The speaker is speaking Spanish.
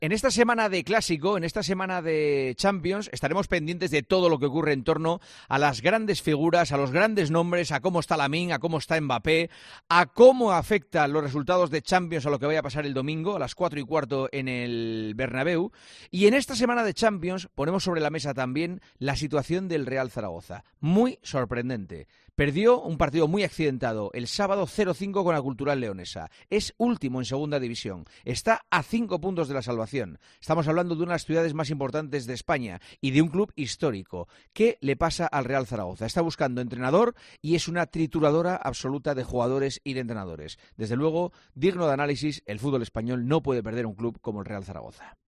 En esta semana de Clásico, en esta semana de Champions, estaremos pendientes de todo lo que ocurre en torno a las grandes figuras, a los grandes nombres, a cómo está Lamine, a cómo está Mbappé, a cómo afectan los resultados de Champions a lo que vaya a pasar el domingo a las 4:15 en el Bernabéu. Y en esta semana de Champions ponemos sobre la mesa también la situación del Real Zaragoza. Muy sorprendente. Perdió un partido muy accidentado el sábado 0-5 con la Cultural Leonesa. Es último en segunda división. Está a 5 puntos de la salvación. Estamos hablando de una de las ciudades más importantes de España y de un club histórico. ¿Qué le pasa al Real Zaragoza? Está buscando entrenador y es una trituradora absoluta de jugadores y de entrenadores. Desde luego, digno de análisis, el fútbol español no puede perder un club como el Real Zaragoza.